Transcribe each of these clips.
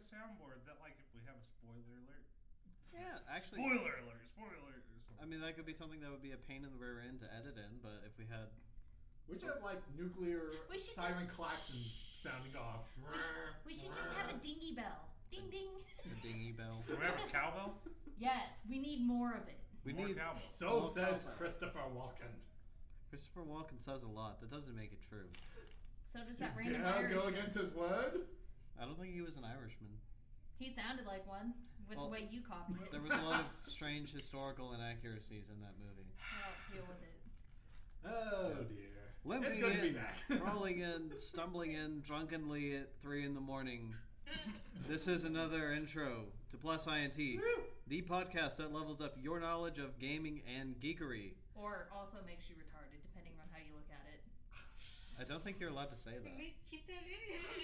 soundboard that, like, if we have a spoiler alert. Yeah, actually. Spoiler alert! Spoiler alert! Or something. I mean, that could be something that would be a pain in the rear end to edit in, but if we had... We should have, like, nuclear siren klaxons sounding off. We should just have a dingy bell. Ding, ding. The dingy bell. Do we have a cowbell? Yes, we need more of it. We More need... cowbell. So says Christopher Walken. Christopher Walken says a lot. That doesn't make it true. So does You that random dare Irishman. go against his word? I don't think he was an Irishman. He sounded like one with the way you copied it. There was a lot of strange historical inaccuracies in that movie. Well, deal with it. Oh dear. Limping It's good to be in, back. crawling in, stumbling in, drunkenly at 3 a.m. This is another intro to Plus INT, the podcast that levels up your knowledge of gaming and geekery. Or also makes you retarded, depending on how you look at it. I don't think you're allowed to say that. Keep that in.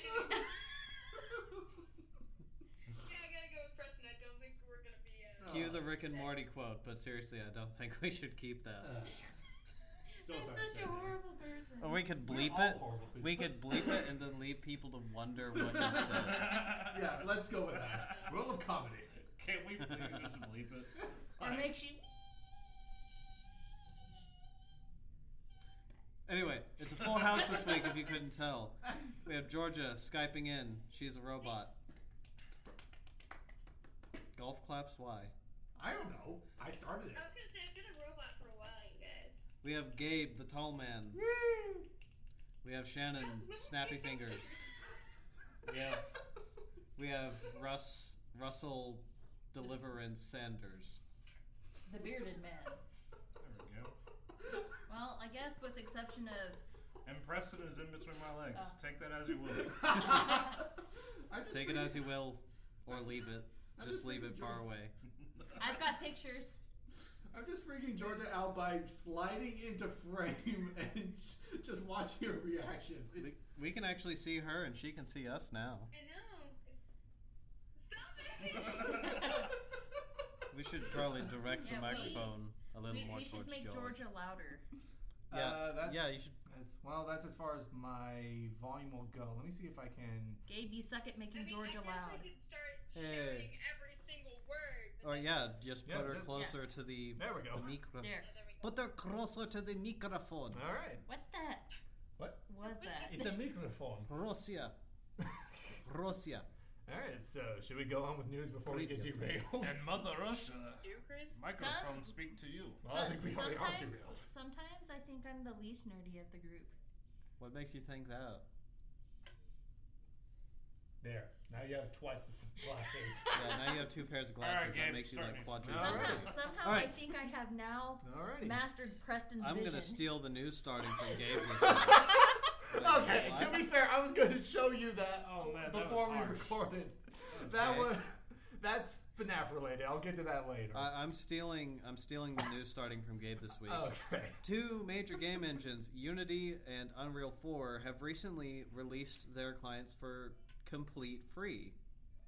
Yeah, I gotta go with Preston. I don't think we're gonna be. Cue the Rick and Morty quote, but seriously, I don't think we should keep that. You're such a horrible person. Or we could bleep all it. horrible people. We could bleep it and then leave people to wonder what you said. Yeah, let's go with that. Rule of comedy. Can't we please just bleep it? Or makes you... Anyway, it's a full house this week if you couldn't tell. We have Georgia Skyping in. She's a robot. Golf claps, why? I don't know. I started it. I was gonna say I've been a robot for a while, you guys. We have Gabe, the tall man. We have Shannon, snappy fingers. We have Russell, Deliverance Sanders. The bearded man. There we go. Well, I guess with the exception of... And Preston is in between my legs. Take that as you will. Take it as you will, or leave it. Just leave it far away. I've got pictures. I'm just freaking Georgia out by sliding into frame and just watching her reactions. We can actually see her, and she can see us now. I know. Stop it! We should probably direct the microphone a little more we towards should make George. Georgia louder. Yeah, you should. That's as far as my volume will go. Let me see if I can... Gabe, you suck at making Georgia loud. I could start shouting every single word. Or just put her closer to the... There we go. The microphone. There. Put her closer to the microphone. All right. What's that? What? Was that? It's a microphone. Russia. All right, so should we go on with news before we get derailed? And Mother Russia, You, Chris? microphones speak to you. Well, I think we already are derailed. Sometimes I think I'm the least nerdy of the group. What makes you think that? There. Now you have twice the glasses. Yeah, now you have 2 pairs of glasses. All right, that Gabe, makes you start like news. quadruple. Somehow All right. I think I have now Alrighty. mastered Preston's I'm vision. gonna steal the news starting from Gabe this week. Okay, to be fair, I was going to show you that Oh, man, that before was we harsh. recorded. Okay. That's FNAF related. I'll get to that later. I'm stealing the news starting from Gabe this week. Okay. 2 major game engines, Unity and Unreal 4, have recently released their clients for complete freeness.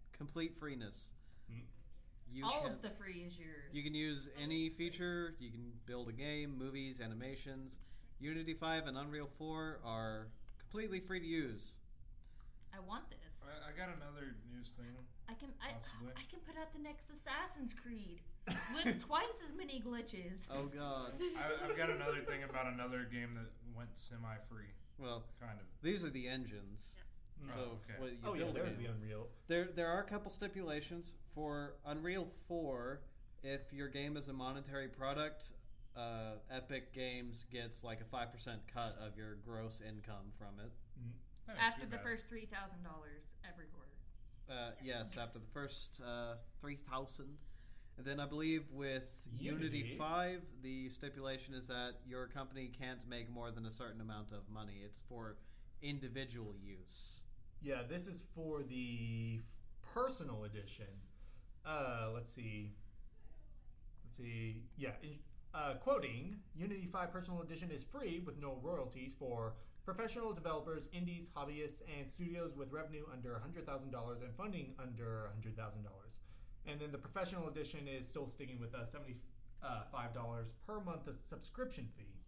All of the free is yours. You can use any feature. You can build a game, movies, animations. Unity 5 and Unreal 4 are completely free to use. I want this. I got another news thing. I can Possibly. I can put out the next Assassin's Creed with twice as many glitches. Oh god. I've got another thing about another game that went semi-free. Well, Kind of. these are the engines. So okay. what you Oh yeah, build a there's game. the Unreal. There are a couple stipulations for Unreal 4. If your game is a monetary product, Epic Games gets like a 5% cut of your gross income from it. Not After too the bad. first $3,000 every quarter. Yes, after the first 3,000. And then I believe with Unity Unity 5, the stipulation is that your company can't make more than a certain amount of money. It's for individual use. Yeah, this is for the personal edition. Let's see. Yeah, quoting, Unity 5 Personal Edition is free with no royalties for professional developers, indies, hobbyists, and studios with revenue under $100,000 and funding under $100,000. And then the professional edition is still sticking with a $75 per month subscription fee.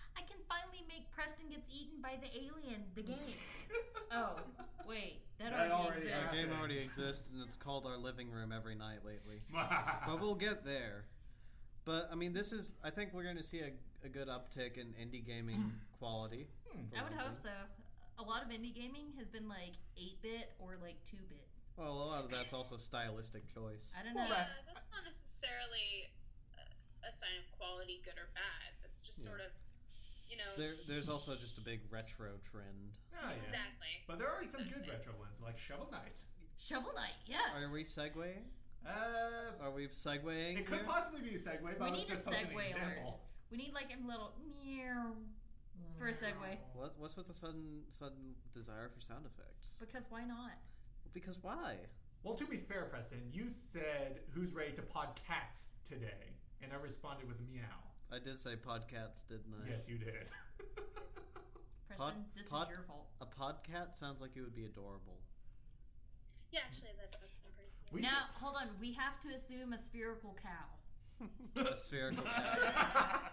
I can finally make Preston Gets Eaten by the Alien, the game. Oh, wait. That already exists. The game already exists, and it's called Our Living Room every night lately. But we'll get there. But, I mean, I think we're going to see a good uptick in indie gaming quality. I would hope so. A lot of indie gaming has been like 8-bit or like 2-bit. Well, a lot of that's also stylistic choice. I don't know. Yeah, that's not necessarily a sign of quality, good or bad. That's just sort of, There's also just a big retro trend. Oh, yeah. Exactly. But there are some good retro ones, like Shovel Knight. Shovel Knight, yes. Are we segueing? Are we segueing It could here? possibly be a segue, but We I was need a just posting segue an example. We need like a little meow for a segue. What's with the sudden desire for sound effects? Because why not? Because why? Well, to be fair, Preston, you said, who's ready to pod cats today? And I responded with meow. I did say podcats, didn't I? Yes, you did. Preston, this is your fault. A podcat sounds like it would be adorable. Yeah, actually, that does sound pretty cool. We Now, hold on. We have to assume a spherical cow. A spherical cat.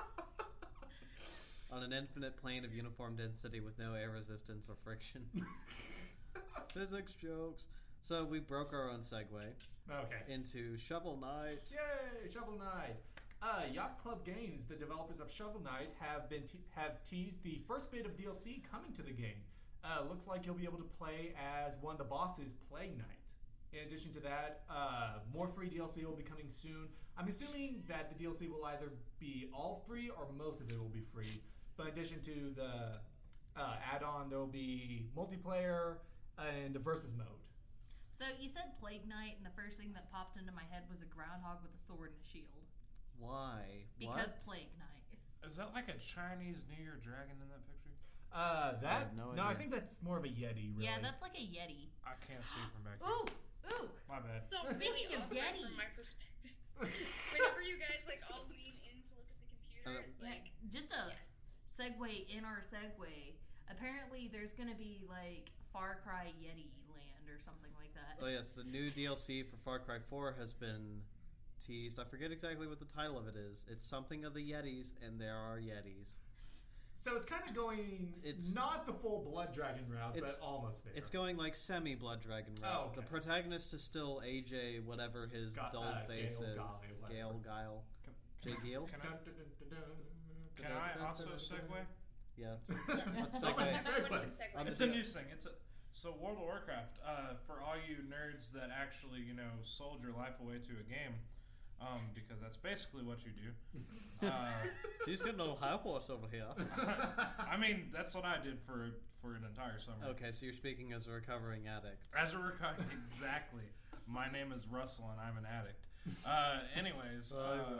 On an infinite plane of uniform density with no air resistance or friction. Physics jokes. So we broke our own segue Okay. into Shovel Knight. Yay, Shovel Knight. Yacht Club Games, the developers of Shovel Knight, have teased the first bit of DLC coming to the game. Looks like you'll be able to play as one of the bosses, Plague Knight. In addition to that, more free DLC will be coming soon. I'm assuming that the DLC will either be all free or most of it will be free. But in addition to the add-on, there will be multiplayer and a versus mode. So you said Plague Knight, and the first thing that popped into my head was a groundhog with a sword and a shield. Why? Because What? Plague Knight. Is that like a Chinese New Year dragon in that picture? That have no no, I idea. think that's more of a Yeti. Really. Yeah, that's like a Yeti. I can't see from back here. Ooh, ooh. My bad. So Speaking really of awkward Yetis. from my perspective. Whenever you guys all lean in to look at the computer, it's Yeah, just a segue in our segue. Apparently, there's gonna be like Far Cry Yeti Land or something like that. Oh yes, the new DLC for Far Cry 4 has been teased. I forget exactly what the title of it is. It's something of the Yetis, and there are Yetis. So it's kind of going not the full Blood Dragon route, but almost there. It's going like semi-Blood Dragon route. Oh, okay. The protagonist is still AJ, whatever his dull face Gale is. Guile, whatever. Gale Guile. Jay Gale? Can Dun, dun, dun, dun, dun. I also segue? Yeah. Yes. Segue. Everyone can segue. It's a new thing. So World of Warcraft, for all you nerds that actually, sold your life away to a game, because that's basically what you do. She's got no high horse over here. I mean, that's what I did for an entire summer. Okay, so you're speaking as a recovering addict. As a exactly. My name is Russell, and I'm an addict. Anyways.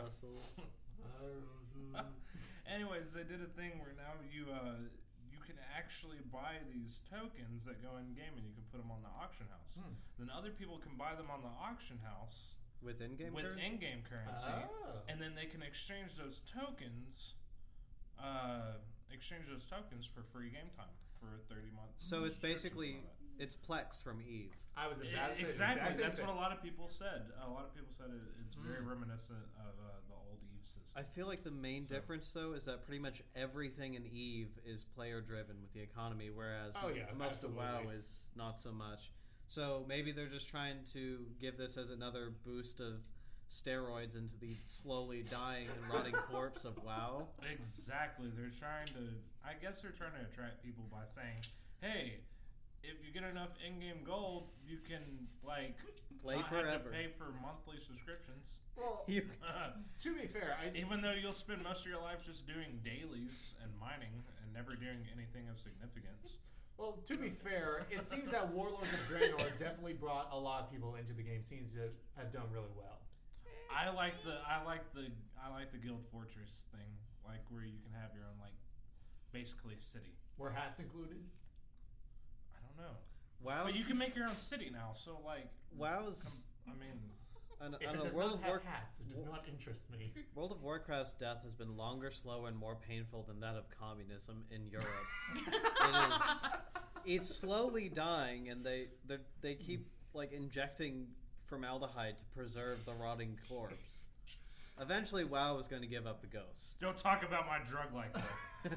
Anyways, they did a thing where now you can actually buy these tokens that go in game, and you can put them on the auction house. Then other people can buy them on the auction house With in-game with currency? in-game currency, Oh. and then they can exchange those tokens. For free game time for 30 months. So it's subscriptions basically, and all that. it's Plex from Eve. I was about to say the Exactly. exact same That's thing. what a lot of people said. A lot of people said it's very reminiscent of the old Eve system. I feel like the main difference, though, is that pretty much everything in Eve is player-driven with the economy, whereas most of WoW is not so much. So maybe they're just trying to give this as another boost of steroids into the slowly dying and rotting corpse of WoW. Exactly. I guess they're trying to attract people by saying, hey, if you get enough in-game gold, you can, Play not forever. have to pay for monthly subscriptions. Well, You- to be fair, Even though you'll spend most of your life just doing dailies and mining and never doing anything of significance. Well, to be fair, it seems that Warlords of Draenor definitely brought a lot of people into the game. Seems to have done really well. I like the Guild Fortress thing, where you can have your own basically city. Were hats included? I don't know. WoW's, But you can make your own city now, so WoW's I mean, If I it know, does World not of have hats, it does not interest me. World of Warcraft's death has been longer, slower, and more painful than that of communism in Europe. It's slowly dying, and they keep injecting formaldehyde to preserve the rotting corpse. Eventually, WoW was going to give up the ghost. Don't talk about my drug like that.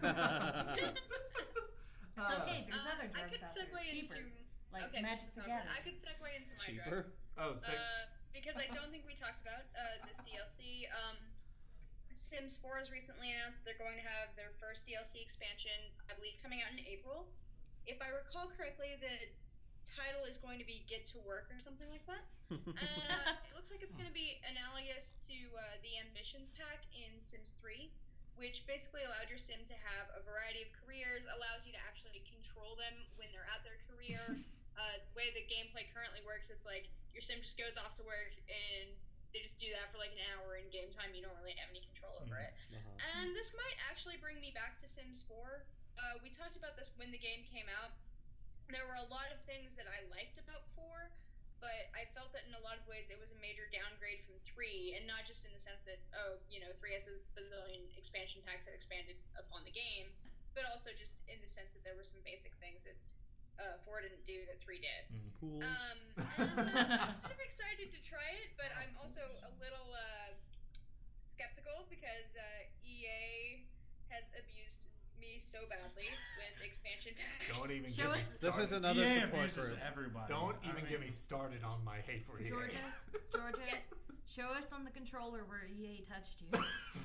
It's okay. There's other I drugs could out there. segue Cheaper. into Like okay, Magic this is Together. I could segue into my Cheaper? drug. Oh, Because I don't think we talked about this DLC. Sims 4 has recently announced they're going to have their first DLC expansion, I believe, coming out in April. If I recall correctly, the title is going to be Get to Work or something like that. It looks like it's going to be analogous to the Ambitions pack in Sims 3, which basically allowed your sim to have a variety of careers, allows you to actually control them when they're at their career. The way the gameplay currently works, it's like your sim just goes off to work and they just do that for like an hour in game time. You don't really have any control over it. And this might actually bring me back to Sims 4. We talked about this when the game came out. There were a lot of things that I liked about 4, but I felt that in a lot of ways it was a major downgrade from 3, and not just in the sense that, 3 has a bazillion expansion packs that expanded upon the game, but also just in the sense that there were some basic things that 4 didn't do that 3 did. Pools. I'm kind of excited to try it, but I'm also a little skeptical because EA has abused me so badly with expansion packs. don't even Show get me us- This started. is another EA support abuses group. everybody. Don't I even mean, get me started on my hate for EA. Georgia, Yes. show us on the controller where EA touched you.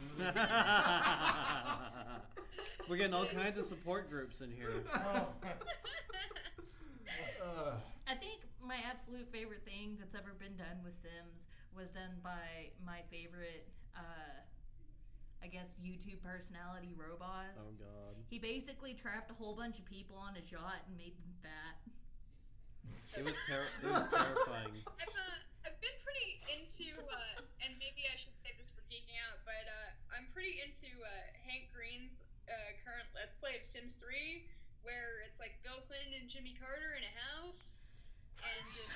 We're getting all kinds of support groups in here. Oh. I think my absolute favorite thing that's ever been done with Sims was done by my favorite, I guess, YouTube personality, Roboz. Oh god. He basically trapped a whole bunch of people on his yacht and made them fat. It was terrifying. I've been pretty into, and maybe I should say this for geeking out, but I'm pretty into Hank Green's current Let's Play of Sims 3, where it's like Bill Clinton and Jimmy Carter in a house, and just...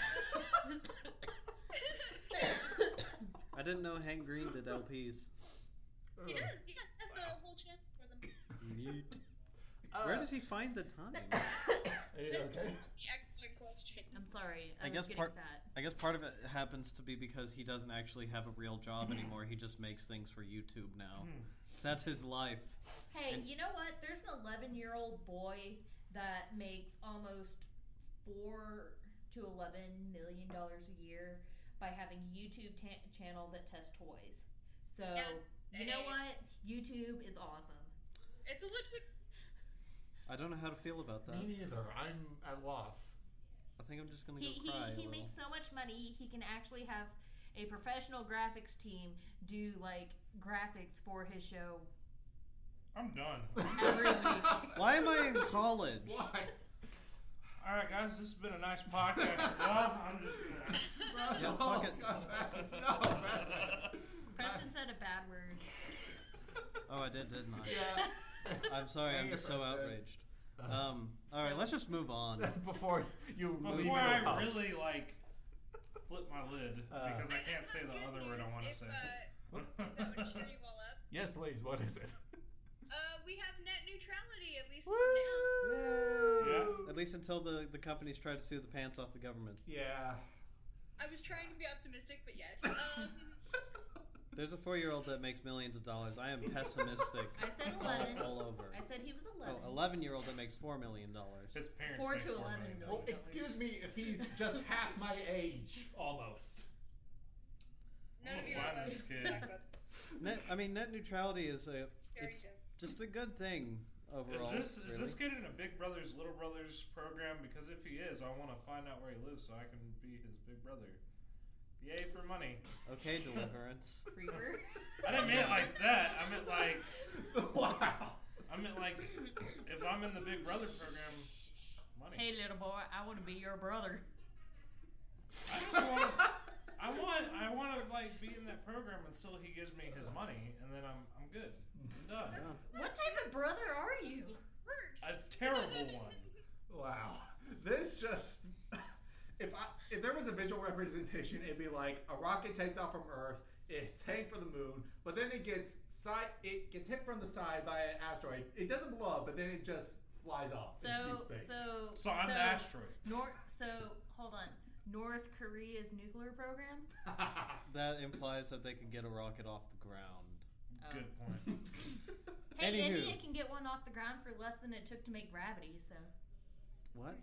I didn't know Hank Green did LPs. He does, yeah, that's the whole channel for them. Mute. Where does he find the time? Are you okay? Excellent question. I'm sorry, I I was guess getting part- fat. I guess part of it happens to be because he doesn't actually have a real job anymore. He just makes things for YouTube now. That's his life. Hey, And- you know what? There's an 11-year-old boy that makes almost $4 to $11 million a year by having a YouTube channel that tests toys. So, you know what? YouTube is awesome. It's a legit... I don't know how to feel about that. Me neither. I'm at loss. I think I'm just gonna go He cry. a little. makes so much money, he can actually have a professional graphics team do, like, graphics for his show I'm done. every week. Why am I in college? Why? All right, guys, this has been a nice podcast. Well, I'm just gonna. Yeah, fuck it. No, Preston said a bad word. Oh, I did, didn't I? Yeah. I'm sorry. I'm just so outraged. All right, let's just move on. Before you Well, leave before your I house. really flip my lid because I can't say the other word I want to say. That would cheer you all up. Yes, please. What is it? We have net neutrality, at least for now. Yeah. At least until the companies try to sue the pants off the government. Yeah. I was trying to be optimistic, but yes. There's a 4-year-old that makes millions of dollars. I am pessimistic. I said 11. all over. I said he was 11. Oh, 11-year-old that makes $4 million. His parents 4 make to $4 11 million. million. Well, excuse me if he's just half my age, almost. None of you Find are allowed this to kid. talk about this. Net neutrality is Very it's good. just a good thing overall. Is really. this kid in a Big Brothers Little Brothers program? Because if he is, I want to find out where he lives so I can be his big brother. Yay for money. Okay, Deliverance. Creeper. I didn't mean it like that. I meant like Wow. if I'm in the Big Brother program, money. Hey, little boy, I want to be your brother. I just want. I want to like be in that program until he gives me his money, and then I'm good. I'm done. What type of brother are you? Works. A terrible one. Wow. This just if there was a visual representation, it'd be like a rocket takes off from Earth, it's heading for the moon, but then it gets hit from the side by an asteroid. It doesn't blow up, but then it just flies off into deep space. So I'm the asteroid. So hold on. North Korea's nuclear program? That implies that they can get a rocket off the ground. Good point. Hey, Anywho. India can get one off the ground for less than it took to make Gravity, so. What?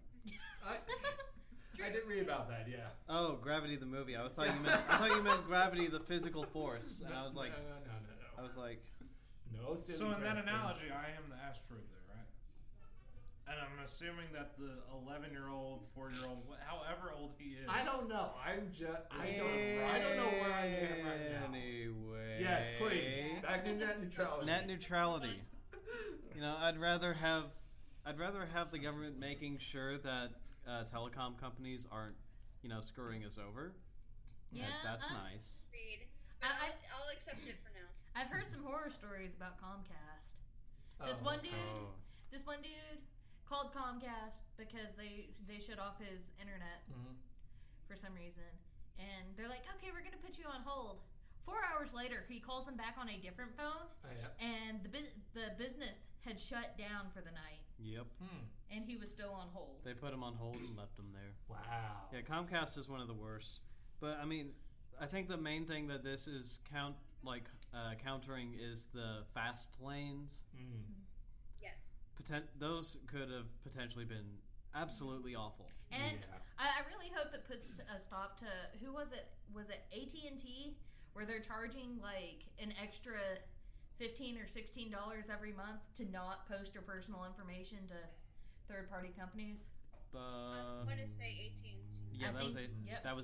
I did read about that, yeah. Oh, Gravity the movie. I thought you meant Gravity the physical force, and I was like, No. I was like, No, silly So in that Preston. analogy, I am the asteroid there, right? And I'm assuming that the 11-year-old, 4-year-old, however old he is. I don't know. I don't know where I am right now. Anyway. Yes, please. Back to net neutrality. Net neutrality. You know, I'd rather have the government making sure that telecom companies aren't, screwing us over. Yeah, That's nice. Read. I- I'll accept it for now. I've heard some horror stories about Comcast. This Oh, one dude called Comcast because they shut off his internet Mhm. for some reason. And they're like, okay, we're going to put you on hold. 4 hours later, he calls them back on a different phone, and the business had shut down for the night, Yep. and he was still on hold. They put him on hold and left him there. Wow. Yeah, Comcast is one of the worst. But I mean, I think the main thing that this is countering is the fast lanes. Yes. Those could have potentially been absolutely awful. And Yeah. I really hope it puts a stop to, who was it? Was it AT&T, where they're charging like an extra $15 or $16 every month to not post your personal information to third-party companies? I want to say 18. Yeah, I that was think- it. yep. That was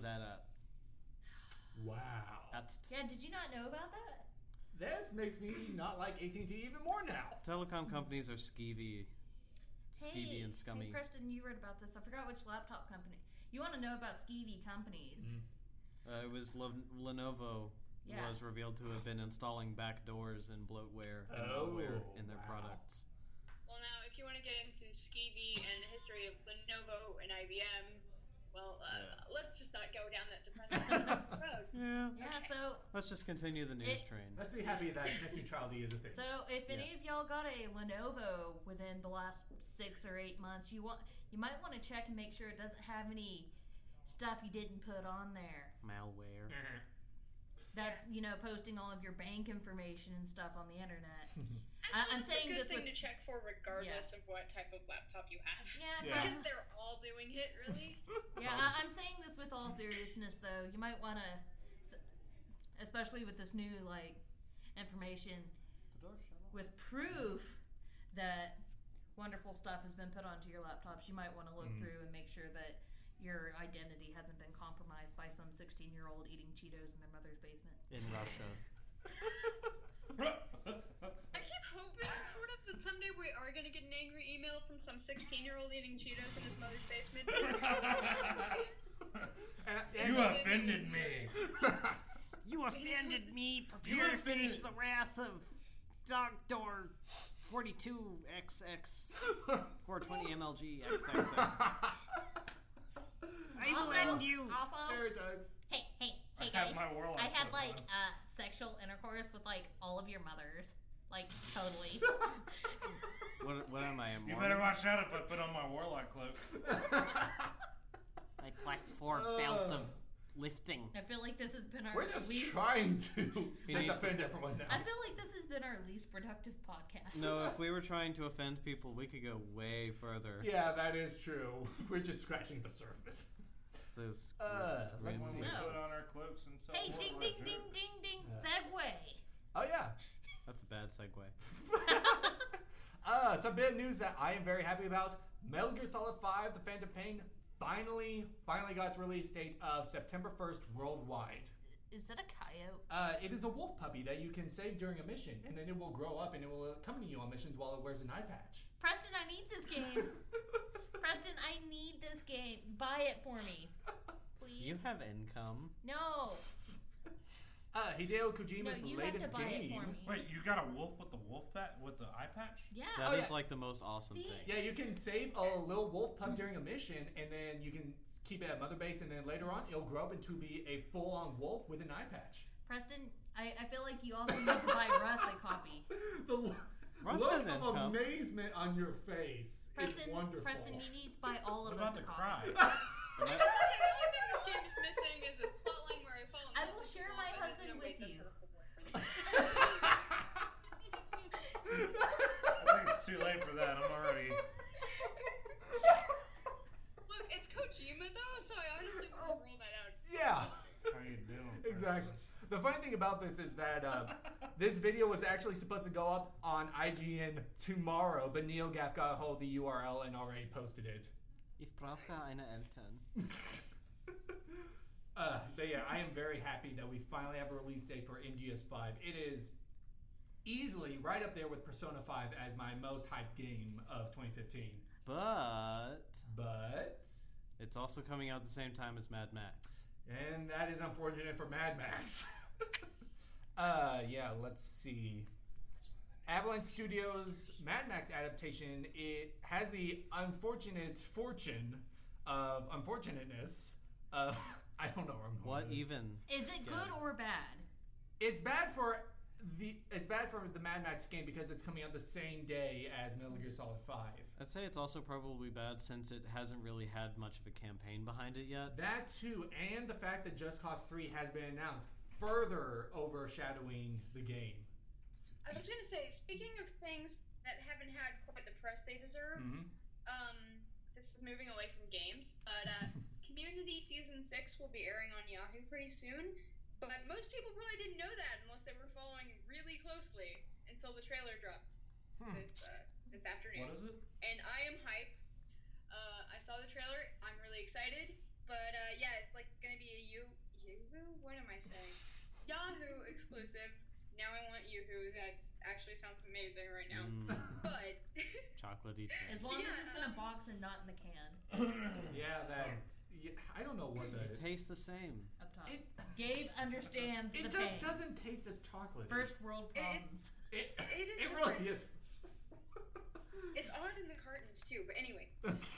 Wow. Yeah, did you not know about that? This makes me not like AT&T even more now. Telecom companies are skeevy and scummy. Hey, Preston, you read about this. I forgot which laptop company. You want to know about skeevy companies. It was Lenovo Yeah. was revealed to have been installing backdoors and bloatware and malware in their products. Well, now, if you want to get into skeevy and the history of Lenovo and IBM, well, let's just not go down that depressing road. Yeah. Yeah, so Let's just continue the news train. Let's be happy that net neutrality is a thing. if any Yes. of y'all got a Lenovo within the last 6 or 8 months, you might want to check and make sure it doesn't have any stuff you didn't put on there. Malware. That's posting all of your bank information and stuff on the internet. Actually, I'm it's saying a good this thing with- to check for regardless of what type of laptop you have. Yeah, Yeah. Because they're all doing it, really. I'm saying this with all seriousness, though. You might want to, especially with this new information with proof that wonderful stuff has been put onto your laptops. You might want to look through and make sure that your identity hasn't been compromised by some 16-year-old eating Cheetos in their mother's basement. In Russia. I keep hoping, sort of, that someday we are going to get an angry email from some 16-year-old eating Cheetos in his mother's basement. You offended me. You offended me. Prepare to finish the wrath of Dr. 42XX 420 MLG XXX. I will end you. Also, Stereotypes. hey I guys, have my warlock I had cloak like on. sexual intercourse with like all of your mothers, like totally. What am I? You better watch out if I put on my warlock cloak. My +4 belt of lifting. I feel like this has been our We're just least. trying to He just needs offend everyone now. I feel like this has been our least productive podcast. No, if we were trying to offend people, we could go way further. Yeah, that is true. We're just scratching the surface. This let's When see. we No. put on our cloaks and so Hey, forth, ding, we're ding, jerks. ding, ding, ding, segue. Oh yeah. That's a bad segue. Some bit of news that I am very happy about. Metal Gear Solid 5: The Phantom Pain finally got its release date of September 1st worldwide. Is that a coyote? It is a wolf puppy that you can save during a mission, and then it will grow up and it will accompany you on missions while it wears an eye patch. Preston, I need this game. Preston, I need this game. Buy it for me, please. You have income. No, Hideo Kojima's you have to latest buy it game. for me. Wait, you got a wolf with the wolf bat with the eye patch? Yeah. That is yeah. like the most awesome See? thing. Yeah, you can save a little wolf pup during a mission, and then you can keep it at Mother Base, and then later on, it'll grow up into be a full-on wolf with an eye patch. Preston, I feel like you also need to buy Russ a copy. The Russ look has of income. amazement on your face Preston, is wonderful. Preston, you need to buy all What of about us the a cry? copy. The only thing this game is missing is a plotline where I fall in I love will with share people, my and then- husband no, wait, with you. that's I think it's too late for that. I'm already. Look, it's Kojima though, so I honestly wouldn't rule that out. Yeah. How you doing? Exactly. The funny thing about this is that this video was actually supposed to go up on IGN tomorrow, but NeoGaf got a hold of the URL and already posted it. Ich brauche eine Eltern. But yeah, I am very happy that we finally have a release date for MGS5. It is easily right up there with Persona 5 as my most hyped game of 2015. But But, it's also coming out at the same time as Mad Max. and that is unfortunate for Mad Max. Yeah, let's see. Avalanche Studios' Mad Max adaptation, it has the unfortunate fortune of unfortunateness of, I don't know where I'm going What with this. even? Is it good or bad? It's bad for the Mad Max game because it's coming out the same day as Metal Gear Solid 5. I'd say it's also probably bad since it hasn't really had much of a campaign behind it yet. That too, and the fact that Just Cause 3 has been announced, further overshadowing the game. I was gonna say, speaking of things that haven't had quite the press they deserve, this is moving away from games, but Community Season 6 will be airing on Yahoo pretty soon, but most people probably didn't know that unless they were following really closely until the trailer dropped this afternoon. What is it? And I am hype. I saw the trailer, I'm really excited, but yeah, it's like gonna be a what am I saying? Yahoo exclusive. Now I want Yoo-Hoo. That actually sounds amazing right now. But Chocolatey. As long Yeah, as it's in a box and not in the can. Yeah, that. Yeah, I don't know what that It is. tastes the same. Up top. It- Gabe understands It the just pain. doesn't taste as chocolatey. First world problems. It is really different. is. it's odd in the cartons too. But anyway,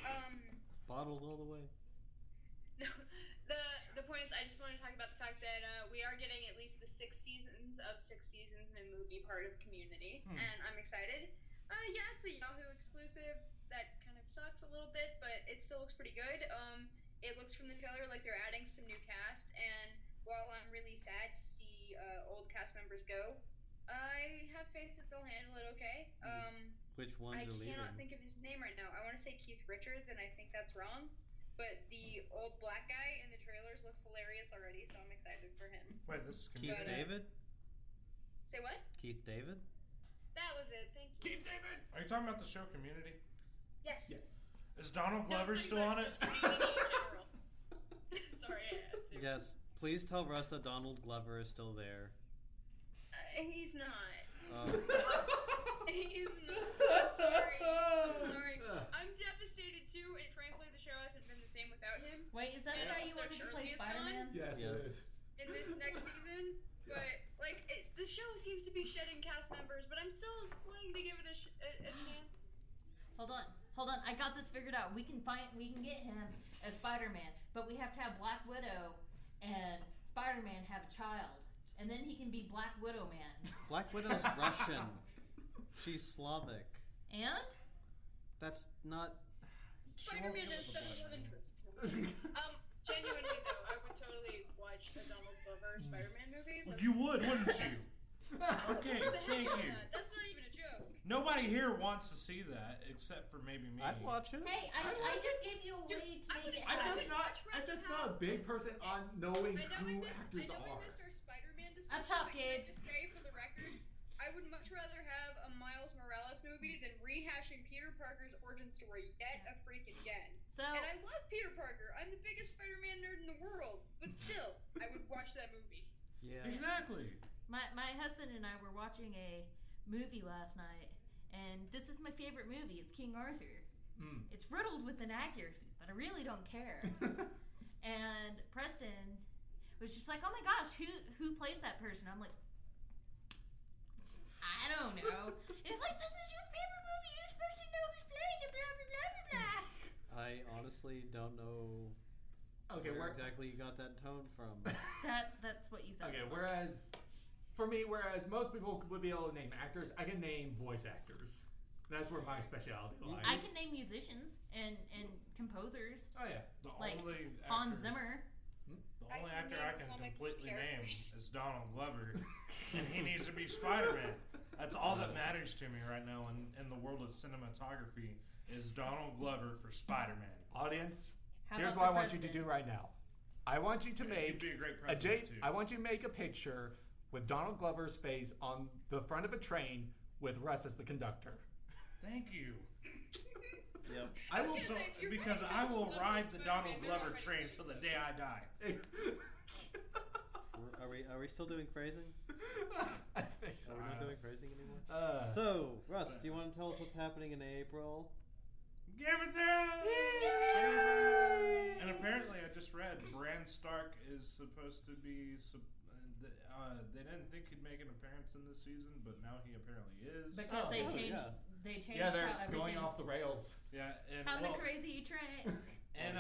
Bottles all the way. no. The point is, I just want to talk about the fact that we are getting at least the 6 seasons of 6 seasons in a movie part of Community, and I'm excited. Yeah, it's a Yahoo exclusive. That kind of sucks a little bit, but it still looks pretty good. It looks from the trailer like they're adding some new cast, and while I'm really sad to see old cast members go, I have faith that they'll handle it okay. Which ones I are leaving? cannot think of his name right now. I want to say Keith Richards, and I think that's wrong. But the old black guy in the trailers looks hilarious already, so I'm excited for him. Wait, this is Keith But, David? Say what? Keith David? That was it. Thank you. Keith David. Are you talking about the show Community? Yes. Yes. Is Donald No, Glover pretty still on much it? just Community in general. Sorry, I had to. Yes. Please tell Russ that Donald Glover is still there. He's not. Oh. He's not. I'm sorry. I'm sorry. I'm devastated too, and frankly, the show hasn't been the same without him. Wait, is that the And guy you also wanted to Shirley play is Spider-Man? Yes, Yes. it is. in this next season. But like, the show seems to be shedding cast members, but I'm still willing to give it a chance. Hold on. I got this figured out. We can get him as Spider-Man, but we have to have Black Widow and Spider-Man have a child, and then he can be Black Widow Man. Black Widow's Russian. She's Slavic. And That's not. Spider-Man has seven love interests. Genuinely though, I would totally watch a Donald Glover Spider-Man movie. Well, you would, wouldn't you? Okay, What the thank heck? you. That's not even a joke. Nobody here wants to see that except for maybe me. I'd watch it. hey, I just gave you a Dude, way to I make it would- I'm happen. just not a big person on knowing I know who we actors are. missed our Spider-Man discussion. Up top, but can I Gabe. just say for the record, I would much rather have a Miles Morales movie than rehashing Peter Parker's origin story yet a freaking again. So And I love Peter Parker. I'm the biggest Spider-Man nerd in the world. But still, I would watch that movie. Yeah. Exactly. my husband and I were watching a movie last night, and this is my favorite movie. It's King Arthur. It's riddled with inaccuracies, but I really don't care. And Preston was just like, "Oh my gosh, who plays that person?" I'm like, "I don't know." And he's like, "This is your favorite movie. You're supposed to know who's playing it." Blah blah blah blah blah. I honestly don't know Okay, where exactly you got that tone from. That's what you said. okay. Whereas, for me, most people would be able to name actors, I can name voice actors. That's where my specialty lies. I can name musicians and composers Oh yeah. The like only Hans actor- Zimmer. The I only can actor name I can comic completely name characters. is Donald Glover, and he needs to be Spider-Man. That's all that matters to me right now in the world of cinematography is Donald Glover for Spider-Man. Audience, How here's about what I the want you to president? do right now. I want you to He'd make be a great a president too. I want you to make a picture with Donald Glover's face on the front of a train with Russ as the conductor. Thank you. Yep. I will. was gonna say, if you're Because going I will Donald ride Glover the Donald Spider-Man, Glover that's train already till the day I die. Are we still doing phrasing? I think so. Are we not doing phrasing anymore? So, So, Russ, do you want to tell us what's happening in April? Game of Thrones! And apparently, I just read Bran Stark is supposed to be. They didn't think he'd make an appearance in this season, but now he apparently is. Because Oh, they oh, changed. yeah. They changed yeah, they're how everything. going off the rails. Yeah, and on well, the crazy train. and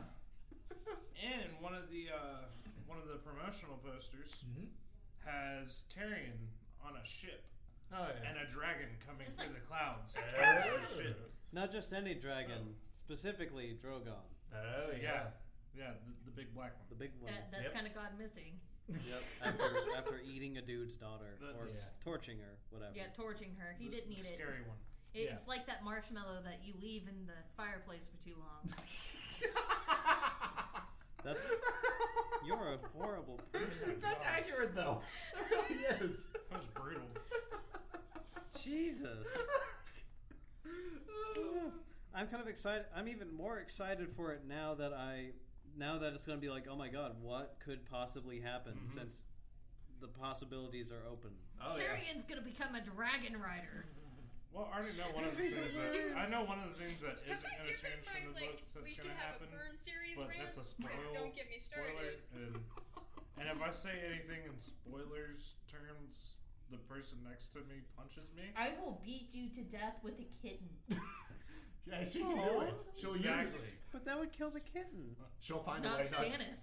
one of the promotional posters Mm-hmm. has Tyrion on a ship Oh yeah. and a dragon coming Just through like- the clouds. Oh. towards the ship. Not just any dragon, specifically Drogon, Oh Yeah, yeah, the big black one. the big one. That's Yep. kind of gone missing. Yep. After eating a dude's daughter The- or Yeah. torching her, whatever. Yeah, torching her. He The didn't eat it. scary one. It's Yeah. like that marshmallow that you leave in the fireplace for too long. That's you're a horrible person. That's accurate though. It really is. That was brutal. Jesus. I'm kind of excited. I'm even more excited for it now that it's going to be like, oh my god, what could possibly happen Mhm. since the possibilities are open. Oh yeah. Tyrion's gonna become a dragon rider. Well, I already know one of the things that I know one of the things that Keep isn't going to in change from mind, the like, books that's we going should to have happen, a burn series but rant. that's a spoiler. Don't get me started. And if I say anything in spoilers terms, the person next to me punches me. I will beat you to death with a kitten. Yeah, she can do it. She'll use it. Exactly. But that would kill the kitten. She'll find Not a way not to. Stannis.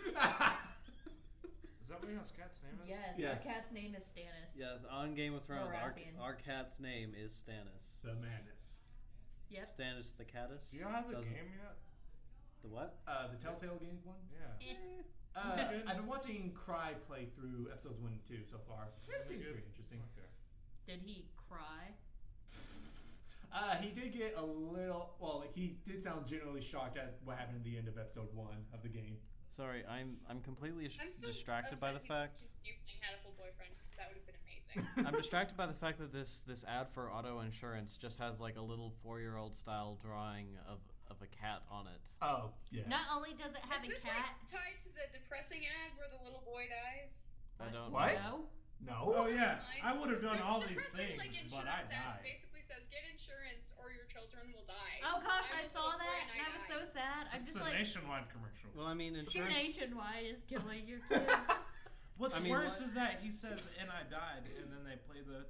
Is that what your cat's name is? Yes, Yes. our cat's name is Stannis. Yes, on Game of Thrones, Baratheon. our cat's name is Stannis. The madness. Yep. Stannis the caddis. Do you have the Doesn't- game yet? The what? The Telltale Games one. Yeah. Eh. I've been watching Cry play through episodes 1 and 2 so far. It seems Good. pretty interesting. Okay. Did he cry? He did get a little. Well, he did sound genuinely shocked at what happened at the end of episode 1 of the game. Sorry, I'm completely I'm still distracted by the upset fact. you had a full boyfriend because that would have been amazing. I'm distracted by the fact that this ad for auto insurance just has like a little 4-year-old style drawing of a cat on it. Oh yeah. Not only does it have Is a this cat. like tied to the depressing ad where the little boy dies? I don't What? know. No. Oh yeah, I would have done There's all a these depressing, things, like, but I insurance ad died. basically says get insurance or your children will die. Oh gosh, I I'm a saw little boy that and I was so sad. I'm It's just a like, nationwide commercial. Well, I mean, insurance. nationwide is killing your kids. What's I mean, worse what- is that he says, "And I died," and then they play the.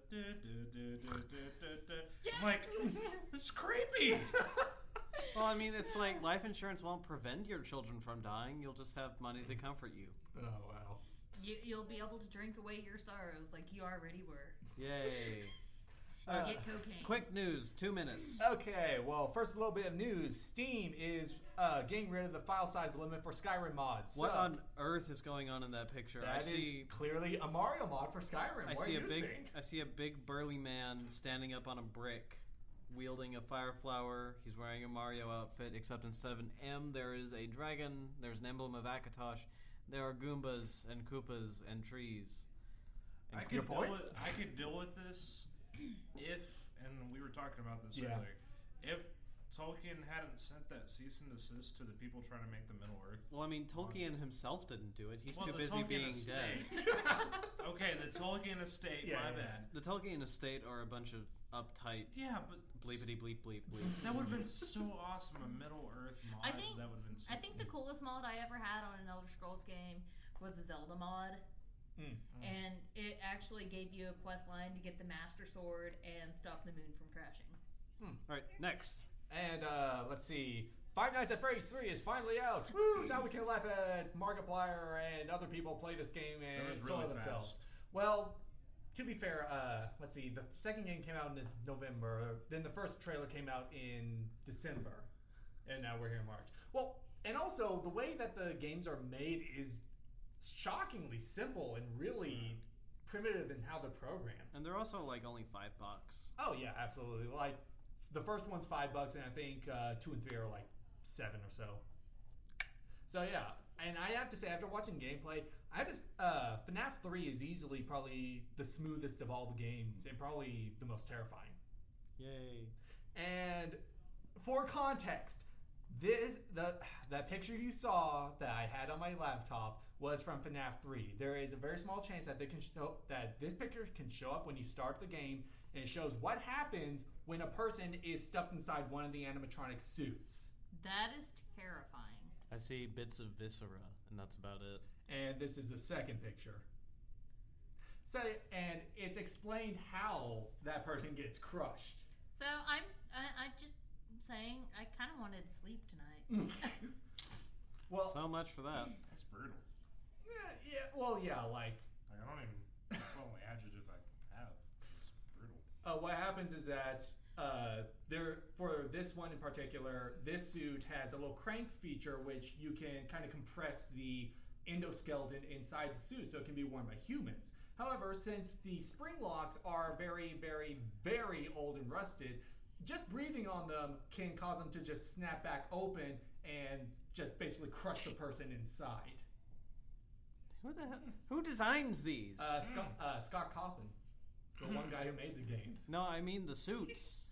I'm like, it's creepy. Well, I mean, it's like life insurance won't prevent your children from dying. You'll just have money to comfort you. Oh wow. You'll be able to drink away your sorrows like you already were. Yay! Or get cocaine. Quick news, 2 minutes. Okay, well, first a little bit of news. Steam is getting rid of the file size limit for Skyrim mods. What So, on earth is going on in that picture? that is clearly a Mario mod for Skyrim. I What see are a you big, seeing? I see a big burly man standing up on a brick, wielding a fire flower. He's wearing a Mario outfit, except instead of an M, there is a dragon. There's an emblem of Akatosh. There are Goombas and Koopas and trees. And I Your could point? deal with this if, and we were talking about this Yeah. earlier, if Tolkien hadn't sent that cease and desist to the people trying to make the Middle Earth. Well, I mean, Tolkien himself didn't do it. He's Well, too the busy Tolkien being estate. dead. Okay, the Tolkien estate. Yeah, my yeah. bad. The Tolkien estate are a bunch of uptight Yeah, but bleepity bleep bleep bleep. that would have been so awesome. A Middle Earth mod. I think- that would have been. So I think the coolest mod I ever had on an Elder Scrolls game was a Zelda mod. And it actually gave you a quest line to get the Master Sword and stop the moon from crashing. All right, next. And let's see. Five Nights at Freddy's 3 is finally out. Woo! Now we can laugh at Markiplier and other people play this game That and was soil really themselves. fast. Well, to be fair, let's see. The second game came out in November. Then the first trailer came out in December, and now we're here in March. Well, and also the way that the games are made is shockingly simple and really primitive in how they're programmed. And they're also like only $5. Oh yeah, absolutely. Like the first one's $5, and I think 2 and 3 are like $7 or so. So yeah, and I have to say, after watching gameplay, FNAF 3 is easily probably the smoothest of all the games, and probably the most terrifying. Yay! And for context, that picture you saw that I had on my laptop was from FNAF 3. There is a very small chance that this picture can show up when you start the game, and it shows what happens when a person is stuffed inside one of the animatronic suits. That is terrifying. I see bits of viscera, and that's about it. And this is the second picture. So, and it's explained how that person gets crushed. So I'm just saying I kind of wanted to sleep tonight. Well, So much for that. That's brutal. yeah, like I don't even. That's the only adjective I have. It's brutal. what happens is that for this one in particular, this suit has a little crank feature which you can kind of compress the endoskeleton inside the suit so it can be worn by humans. However, since the spring locks are very, very, very old and rusted, just breathing on them can cause them to just snap back open and just basically crush the person inside. Who the hell? Who designs these? Scott Cawthon, the one guy who made the games. No, I mean the suits.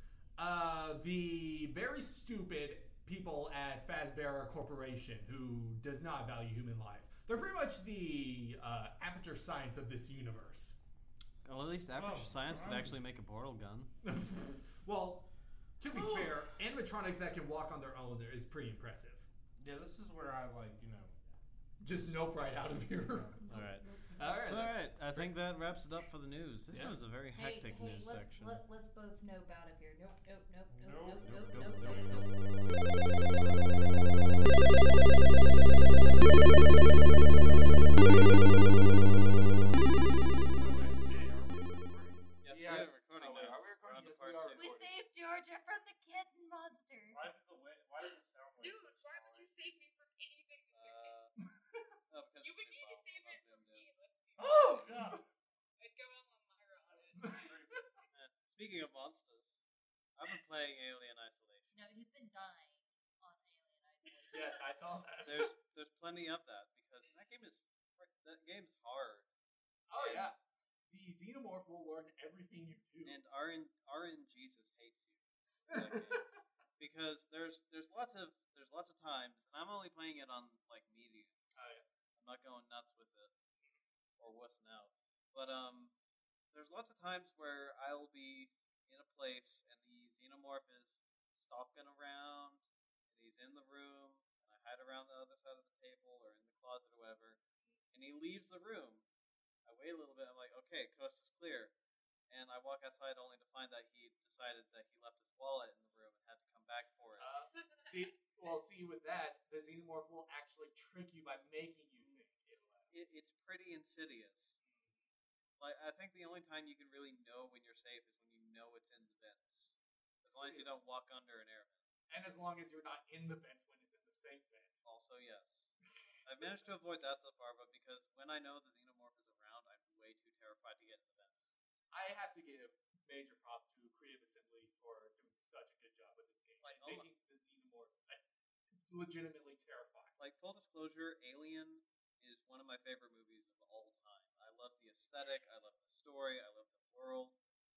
The very stupid people at Fazbear Corporation who does not value human life. They're pretty much the Aperture Science of this universe. Well, at least Aperture Science could actually make a portal gun. Well, to be fair, animatronics that can walk on their own is pretty impressive. Yeah, this is where I Just nope right out of here. All right. All right. So, all right. I think that wraps it up for the news. This was a very hectic hey, news section. Let's both nope out of here. Nope. Yes, we are recording now. Are we recording? We're on to Yes, part we are. two. We saved Georgia from the kitten monster. Why does the sound like Dude, such why would you save me from anything? No, because You would it's need to save it impossible. from me. Let's be Oh god! I'd go on Myra on it. Speaking of monsters, I've been playing Alien Isolation. No, he's been dying on Alien Isolation. Yes, I saw that. There's plenty of that because that game's hard. Oh yeah. The xenomorph will learn everything you do. And RN Jesus hates you for that game. Because there's lots of times, and I'm only playing it on like medium. Oh yeah. I'm not going nuts with it or wussing out. But there's lots of times where I'll be in a place and the xenomorph is stalking around and he's in the room and I hide around the other side of the table or in the closet or whatever, and he leaves the room. I wait a little bit, I'm like, okay, coast is clear. And I walk outside only to find that he decided that he left his wallet in the room and had to come back for it. See, with that, the xenomorph will actually trick you by making you think it left. It's pretty insidious. Like, I think the only time you can really know when you're safe is when you know it's in the vents. As long as you don't walk under an air vent. And as long as you're not in the vents when it's in the same vent. Also, yes. I've managed to avoid that so far, but because when I know the xenomorph is around, I'm way too terrified to get in the vents. I have to give major props to Creative Assembly for doing such a good job with this game. Like, and making the xenomorph legitimately terrifying. Like, full disclosure, Alien is one of my favorite movies of all time. I love the aesthetic, I love the story, I love the world.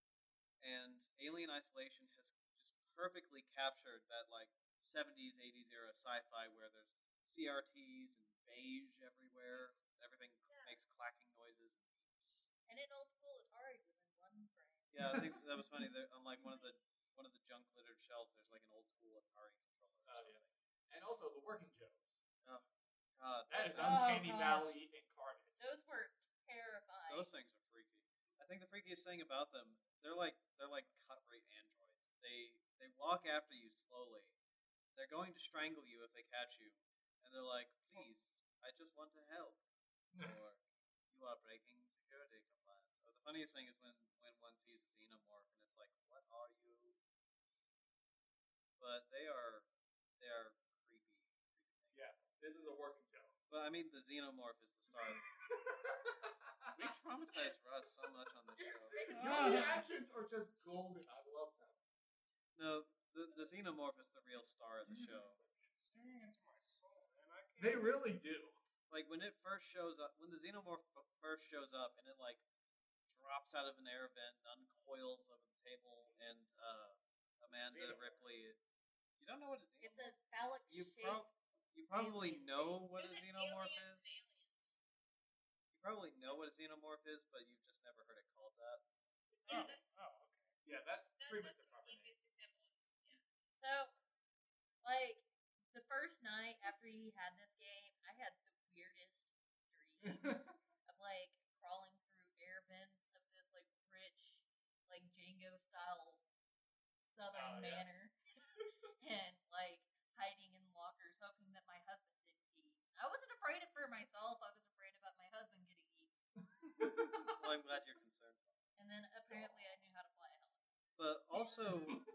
And Alien Isolation has just perfectly captured that, like, 70s, 80s era sci-fi where there's CRTs and beige everywhere. Everything makes clacking noises and beeps. And in old school, Atari was in one frame. Yeah, I think that was funny. On like one of the junk littered shelves, there's like an old school Atari controller. Or something. Yeah. And also the Working Joes. Oh God, That is those Uncanny gosh. Valley incarnate. Those were terrifying. things are freaky. I think the freakiest thing about them, they're like cut rate androids. They walk after you slowly. They're going to strangle you if they catch you, and they're like, "Please, I just want to help." Or you are breaking security compliance. Or the funniest thing is when one sees a xenomorph and it's like, what are you? But they are creepy things. Yeah, this is a working joke. But I mean, the xenomorph is the star. We traumatized Russ so much on this show. Your reactions are just golden. I love them. No, the xenomorph is the real star of the show. It's staring into my soul, man. I can't. They really do. Like when it first shows up, when the xenomorph first shows up, and it like drops out of an air vent, and uncoils over the table, and Amanda Ripley. You don't know what a xenomorph? It's a phallic You shape. you probably alien know thing. what a It was xenomorph aliens, is. aliens. You probably know what a xenomorph is, but you've just never heard it called that. Yeah, that's Oh, okay. Yeah, that's pretty much the the proper name. easiest example. Yeah. So, like, the first night after he had this game, I had the weirdest dreams of, like, crawling through air vents of this, like, rich, like, Django style southern yeah. manor. And, like, hiding in lockers, hoping that my husband didn't eat. I wasn't afraid for myself, I was afraid about my husband getting eaten. Well, I'm glad you're concerned. And then apparently I knew how to fly a helicopter. But also,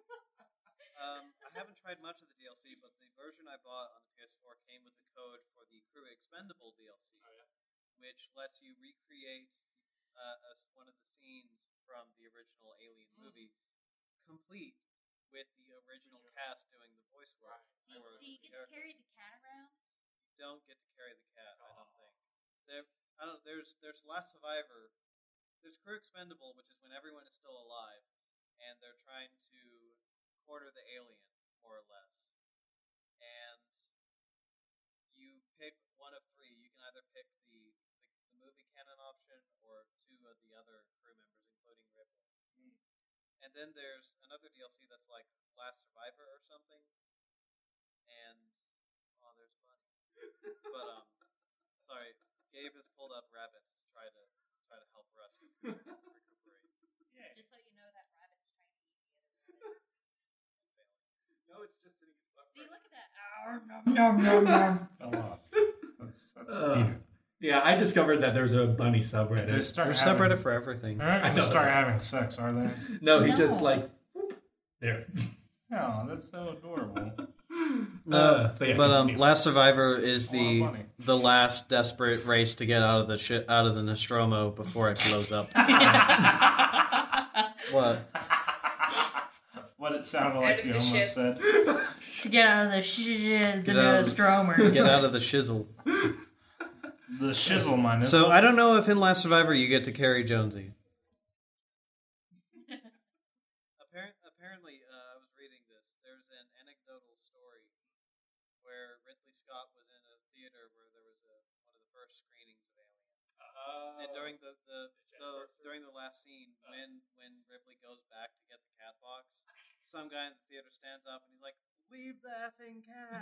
I haven't tried much of the DLC, but the version I bought on the PS4 came with a code for the Crew Expendable DLC, which lets you recreate one of the scenes from the original Alien movie, complete with the original cast doing the voice work. Do you get to carry the cat around? You don't get to carry the cat, I don't think. There's Last Survivor. There's Crew Expendable, which is when everyone is still alive, and they're trying to corner the alien, more or less. And you pick one of three. You can either pick the movie canon option or two of the other crew members, including Ripley. And then there's another DLC that's like Last Survivor or something. And there's Bunny. But sorry, Gabe has pulled up rabbits to try to help Russ recuperate. Yeah. Just so you know, that rabbit's trying to eat the other rabbit. And failing. No, it's just sitting in the butt. See, look at that. Fell off. That's cute. Yeah, I discovered that there's a bunny subreddit. There's subreddit for everything. They're not I going know to start this. having sex, are they? No, he just No. like whoop, there. No, that's so adorable. But yeah, continue. Last Survivor is Oh, funny. the last desperate race to get out of the Nostromo before it blows up. What? What it sounded like Out of you the almost ship. said. To get out of the shit, the Get out of- Nostromer. Get out of the shizzle. The shizzle, my nizzle. So I don't know if in Last Survivor you get to carry Jonesy. Apparently, I was reading this. There's an anecdotal story where Ridley Scott was in a theater where there was one of the first screenings of Alien. And during during the last scene, when Ripley goes back to get the cat box, some guy in the theater stands up and he's like, "Leave the effing cat!"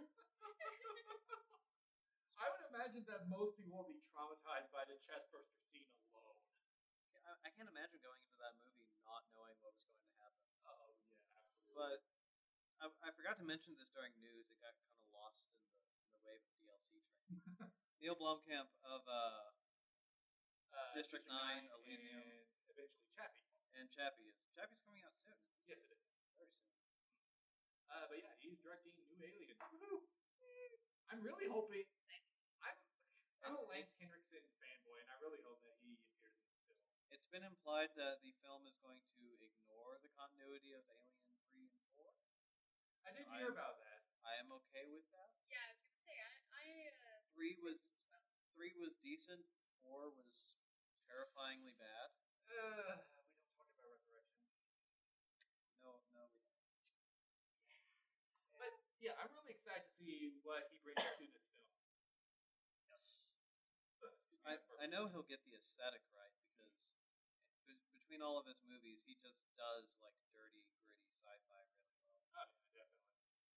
I would imagine that most people will be traumatized by the chestburster scene alone. I can't imagine going into that movie not knowing what was going to happen. Oh yeah, absolutely. But I forgot to mention this during news. It got kind of lost in the wave of DLC train. Neil Blomkamp of District 9, Elysium, and eventually Chappie. and Chappie's coming out soon. Yes, it is. Very soon. But yeah, he's directing New Alien. Woohoo! I'm really hoping. I'm a Lance Henriksen fanboy, and I really hope that he appears in the film. It's been implied that the film is going to ignore the continuity of Alien 3 and 4. I did hear about that. I am okay with that. Yeah, I was gonna say I 3 was decent. 4 was terrifyingly bad. We don't talk about Resurrection. No, we don't. But yeah, I'm really excited to see what he brings to this film. Yes. I know he'll get the aesthetic right because between all of his movies, he just does like dirty, gritty sci-fi really well. Oh, yeah, definitely.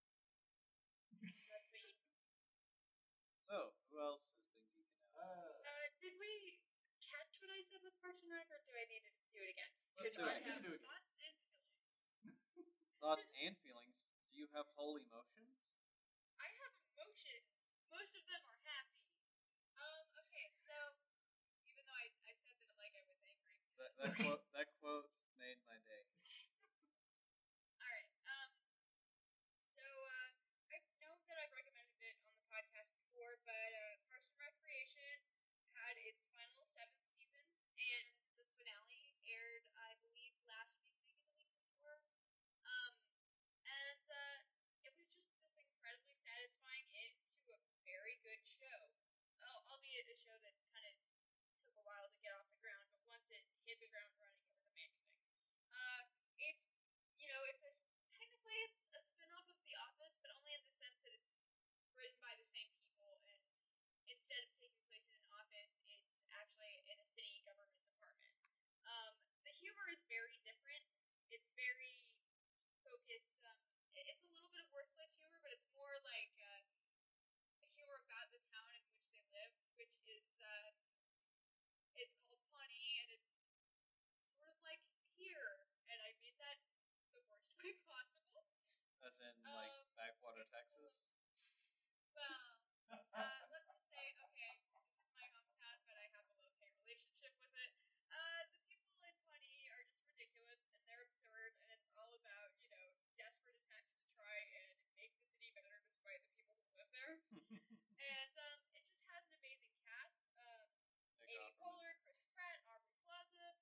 So, who else has been geeking out? did we catch what I said with Parks and Rec, or do I need to do it again? Let's Because do I it. have You can do it. thoughts and feelings. Thoughts and feelings. Do you have whole emotions? I have emotions. Most of them are happy. Okay, so even though I said that like I was angry, That quote made my day. Alright, so, I know that I've recommended it on the podcast before, but, Parks and Recreation had its final 7th season, and the finale aired, I believe, last week, maybe the week before. Um, and, it was just this incredibly satisfying end to a very good show. Albeit a show that kind of took a while to get off the ground, but once it hit the ground running, it was amazing. It's, technically it's a spin-off of The Office, but only in the sense that it's written by the same people, and instead of taking place in an office, it's actually in a city government department. The humor is very different. It's very focused. It's a little bit of workplace humor, but it's more like humor about the town in which they live, which is it's called Pawnee, and it's sort of like here, and I mean that the worst way possible. As in, like, backwater Texas? Well, let's just say, okay, this is my hometown, but I have a love-hate relationship with it. The people in Pawnee are just ridiculous, and they're absurd, and it's all about, desperate attempts to try and make the city better despite the people who live there. And, it just has an amazing cast. Amy Poehler, Chris Pratt, Aubrey Plaza,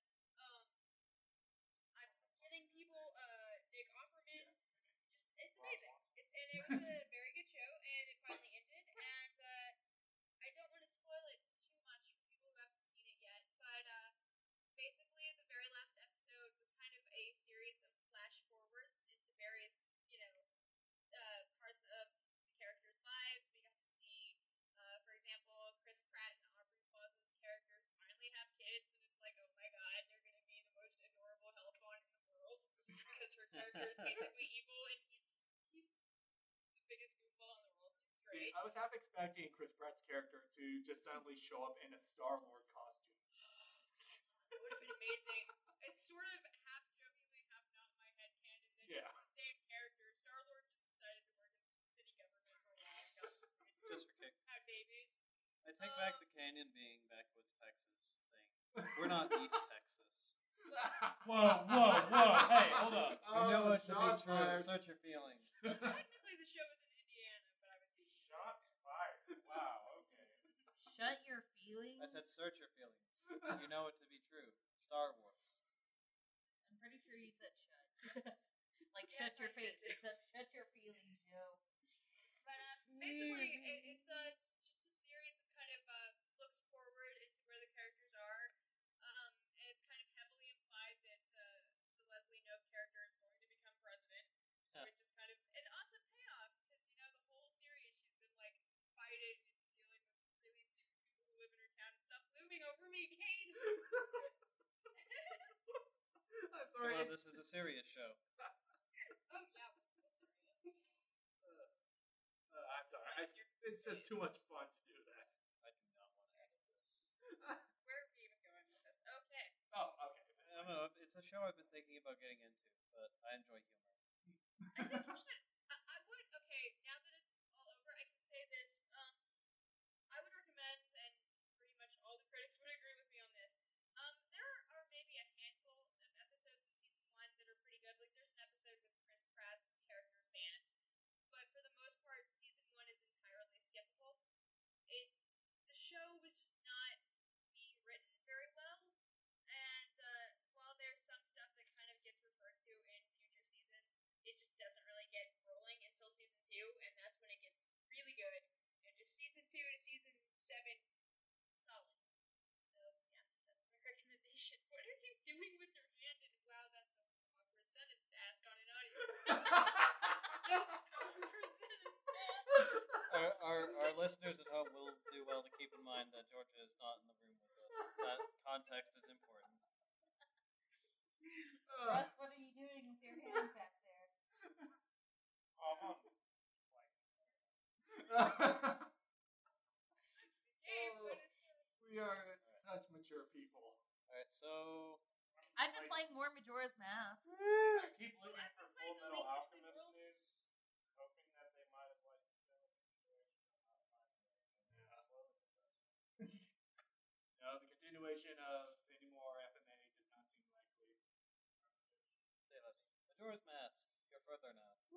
I'm forgetting people, Nick Offerman. It's amazing. And it was a very good show, and it finally ended, and, I don't want to spoil it too much for people who haven't seen it yet, but, basically the very last episode was kind of a series of flash forwards into various, parts of the characters' lives. We got to see, for example, Chris Pratt and Aubrey Plaza's characters finally have kids, and it's like, oh my god, they're gonna be the most adorable hellspawn in the world, because her character is basically evil, and he's the biggest goofball in the world, and it's See, great. I was half expecting Chris Pratt's character to just suddenly show up in a Star-Lord costume. That would have been amazing. It's sort of half jokingly, half not in my head canon that Yeah. it's the same character. Star-Lord just decided to work in city government for a while and got married, Just for kick. had babies. I take back the canyon being backwoods Texas thing. We're not East Texas. Whoa, hey, hold up. You know what to be shots true. fired. Search your feelings. Well, technically the show is in Indiana, but I was used to Shots fired. Wow, okay. Shut your feelings. I said search your feelings. You know it to be true. Star Wars. I'm pretty sure you said shut. Like Yeah, shut your I did face, too. except shut your feelings, Joe. But basically, it's just a series of kind of looks forward into where the characters are, and it's kind of heavily implied that the Leslie Knope character is going to become president, Huh. which is kind of an awesome payoff because the whole series she's been like fighting and dealing with really stupid people who live in her town and stop moving over me, Kate. I'm Come sorry. on, this is a serious show. Oh yeah, we're so serious. I'm sorry. It's just too much fun to do that. I do not want to edit this. Where are we even going with this? Okay. Oh, okay. I don't know. It's a show I've been thinking about getting into, but I enjoy humor. I think you should. I would. Okay, now that it's all over, I can say this. I would recommend, and pretty much all the critics would agree with me on this. There are maybe a handful of episodes in season 1 that are pretty good. Like, there's an episode with Chris Pratt's character's band, but for the most part, season 1 is entirely skippable. The show was just not being written very well, and while there's some stuff that kind of gets referred to in future seasons, it just doesn't really get rolling until season 2, and that's when it gets really good. And just season 2 to season 7, solid. So yeah, that's my recommendation. What are you doing with your hand? Wow, that's an awkward sentence to ask on an audio. Awkward sentence. Our listeners at home will do well to keep in mind that Georgia is not in the room with us. That context is important. Russ, what are you doing with your hands back there? Gabe, what is this? We are such mature people. Alright, so I've been playing more Majora's Mask. I keep looking I've for been playing Full A Metal Link Between Alchemist Worlds. news, hoping that they might have done a continuation or not finding anything. And Yeah. it's slowly progressing. No, the continuation of any more FMA does not seem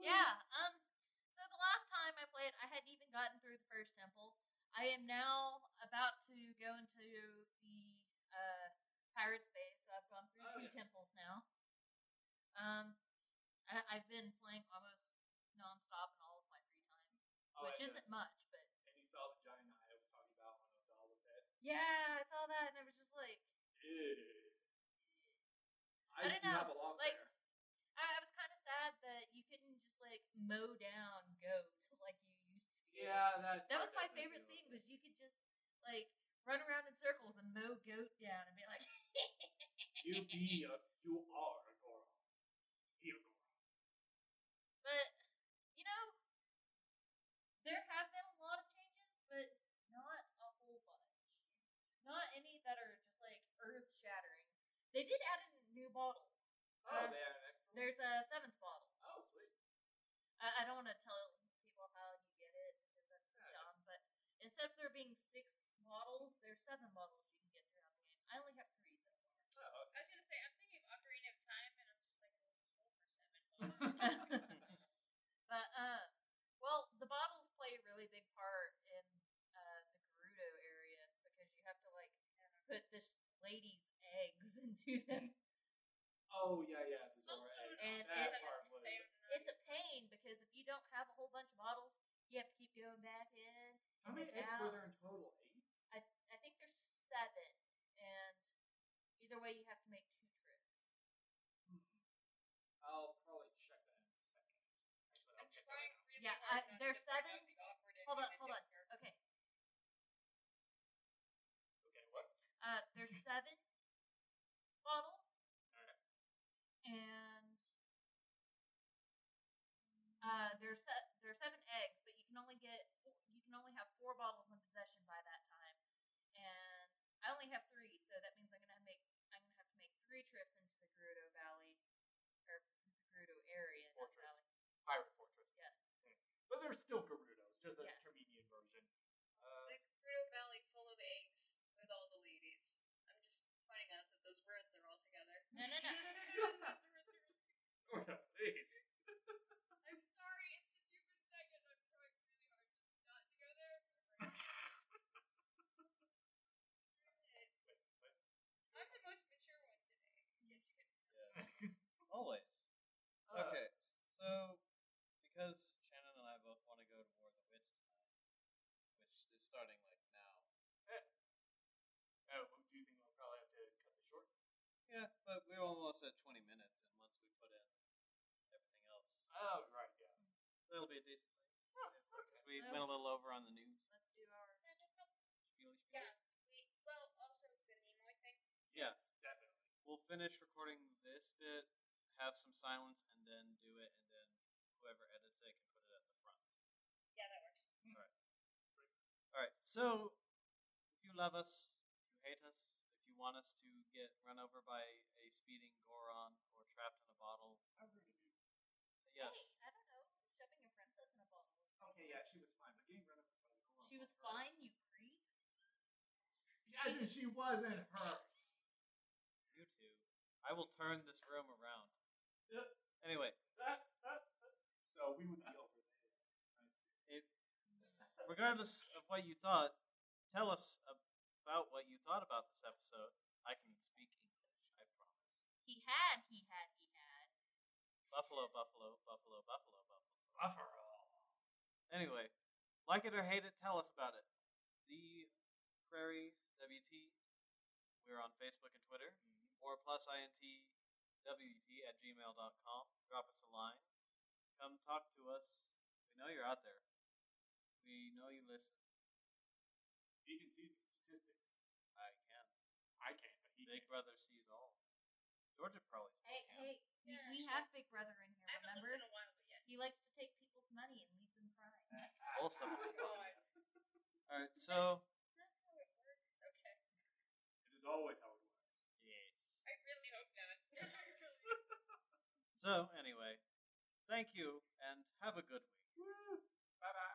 Yeah. So the last time I played, I hadn't even gotten through the first temple. I am now about to go into the pirate's base. So I've gone through two temples now. I've been playing almost nonstop in all of my free time, which isn't much, but. And you saw the giant eye I was talking about on Odala's head? Yeah, I saw that, and I was just like, I don't do know, have a lot like, there. I was kind of sad that you couldn't just like mow down goats like you used to be. Yeah, that That was my definitely favorite feels thing, it. was you could just like run around in circles and mow goat down and be like, You are a Goron. Be a Goron. But you know, there have been a lot of changes, but not a whole bunch. Not any that are just like earth shattering. They did add a new bottle. Oh, they had an extra one? There's a 7th bottle. Oh, sweet. I don't want to tell people how you get it because that's dumb, but instead of there being 6 bottles, there's 7 bottles you can get throughout the game. I only have 3 so far. Oh, I was gonna say, I'm thinking of Ocarina of Time, and I'm just like, oh, just roll for 7. But well, the bottles play a really big part in the Gerudo area because you have to like put this lady's eggs into them. Oh, yeah, the Zora Also, eggs. And That it- part was... It's a pain because if you don't have a whole bunch of bottles, you have to keep going back in. How many and eggs out. were there in total? 8? I think there's 7, and either way, you have to make 2 trips. I'll probably check that in a second. Actually, I'm I'll check trying that really Yeah, hard not there's to bring 7. up the awkward Hold on. individual. Okay, Okay, what? there's 7 bottles, Alright. and there's 7 eggs, but you can only have 4 bottles in possession by that time, and I only have 3, so that means I'm gonna have to make 3 trips into the Gerudo Valley, or the Gerudo area, not Fortress. valley. Pirate Fortress. Yeah. But they're still Gerudos, just a Yeah. Terminian version. The Gerudo Valley full of eggs with all the ladies. I'm just pointing out that those words are all together. No. Oh, no, please. I'm sorry, it's just you've been saying it, and I'm trying really hard to put that together. I'm the most mature one today. Yes, you can tell. Always. Uh, Okay, so because Shannon and I both want to go to War of the Wits tonight, which is starting like now. do you think we'll probably have to cut this short? Yeah, but we're almost at 20 minutes, and once we put in everything else, Oh, right, yeah. that'll be a decent length. Okay. We So- went a little over on the news. Let's do our Spiel. Yeah, well, also the Nimoy thing. Yeah. Yes, definitely. We'll finish recording this bit, have some silence, and then do it, and then whoever edits it can put it at the front. Yeah, that works. Alright, so if you love us, if you hate us, if you want us to get run over by a speeding Goron or trapped in a bottle, How rude of you. yes. Hey, I don't know. Shoving a princess in a bottle was Okay, yeah, she was fine, but getting run over by the Goron. She was hurts. fine, you creep. As in, she wasn't hurt. You two. I will turn this room around. Yep. Anyway, So we would be over there. I see. regardless of what you thought, tell us about what you thought about this episode. I can speak English, I promise. He had. Buffalo, buffalo, buffalo, buffalo, buffalo. Buffalo. Anyway, like it or hate it, tell us about it. The Prairie WT. We're on Facebook and Twitter. Or +INTWT@gmail.com. Drop us a line. Come talk to us. We know you're out there. We know you listen. You can see the statistics. I can. I can't, but he Big can. Brother sees all. Georgia probably still can. Hey, Yeah, we actually. have Big Brother in here, I haven't remember? looked in a while, but yes. He likes to take people's money and leave them crying. Also. God. Alright, so. That's how it works. Okay. It is always how it works. Yes. I really hope not. So, anyway, thank you and have a good week. Woo! Bye bye.